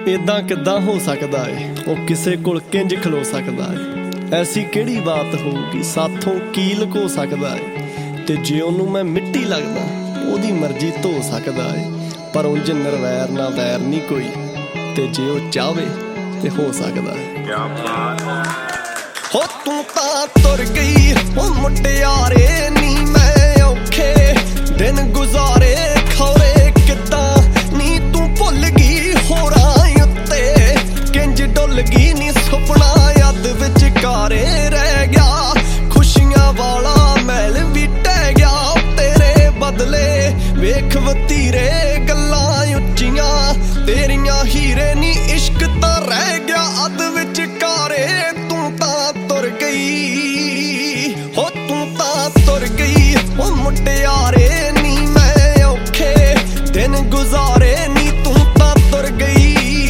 इदां किदां हो सकदा है वो किसे कोल किंज खलो सकदा है। ऐसी किहड़ी बात होगी साथों की लुको सकदा है। ते जे ओनू मैं मिट्टी लगदा ओदी मर्जी धो सकदा है। पर उंज निर्वैर ना वैर नहीं कोई, ते जे ओ चाहे ते हो सकदा है। हो तू तां तुर गई ओ मुटियारे नी मैं औखे दिन गुजारे खौरे किदां नी तू भुल गई होरां उत्ते किंज डुल गई नी सुपना याद विचकारे रह गया। खुशियां वाला महल भी टह गया तेरे बदले वेख वतीरे गल्लां उच्चियां तेरियां हीरे नी इश्क तां रह गया अद विचकारे। तू तां तुर गई हो तू तां तुर गई ओ मुटियारे नी मैं औखे दिन गुजारे नी तू तां तुर गई।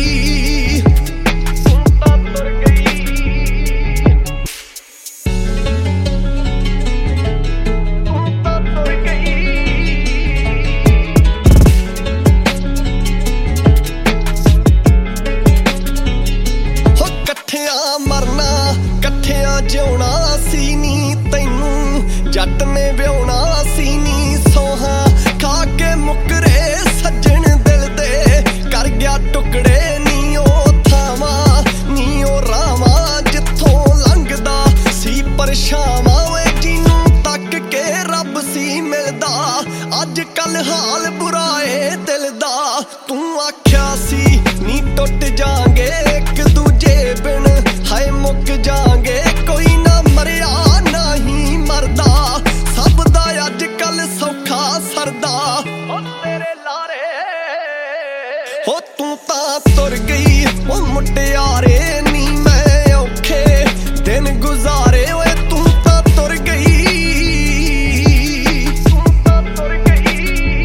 तू तां तुर गई तू तां तुर गई। हो कट्ठियां मरना कट्ठियां जिउणा सी नी तैनू जट ने ब्याहुणा सी नी सोहा खा के मुकरे सज्जन दिल दे कर गया टुकड़े नी ओ थावा नी ओ रावा जिथों लंघदा सी परछावां वे जिनू तक के रब सी मिलदा। अज कल हाल बुरा ए दिल दा तू आख्या सी नी टुट जांगे एक दूजे बिन हाय मुक जांगे कोई ना मरिया ना ही मरदा सब दा अज कल सौखा सरदा ओ तेरे लारे। हो तू तां तुर गई ओ मुटियारे नी मैं औखे दिन गुजारे ओए तू तां तुर गई। तू तां तुर गई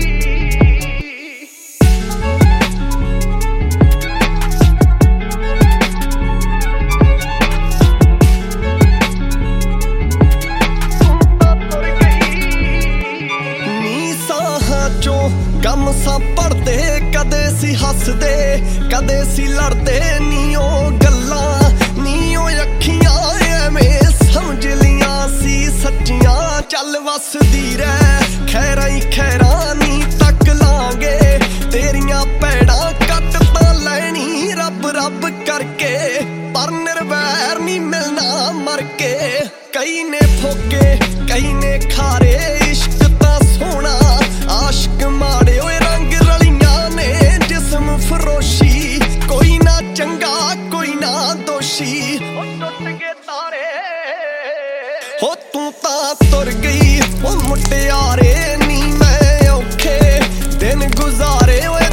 गम सा पढ़दे कदे सी हसदे कदे सी लड़दे नी ओ गल्लां नी ओ अखियां एवें समझ लियां सी सच्चियां चल वसदी रह खैरां ही खैरां नी तक लांगे तेरियां पैड़ां कट तां लैनी रब रब करके पर निर्वैर नी मिलना मर के। कई ने फोके कई ने खारे इश्क तां सोहना आशिक माड़े ओए रंग रलियां ने जिस्म फरोशी कोई ना चंगा कोई ना दोषी ओ टुट गए तारे। हो तू तां तुर गई ओ मुटियारे नी मैं औखे दिन गुजारे ओए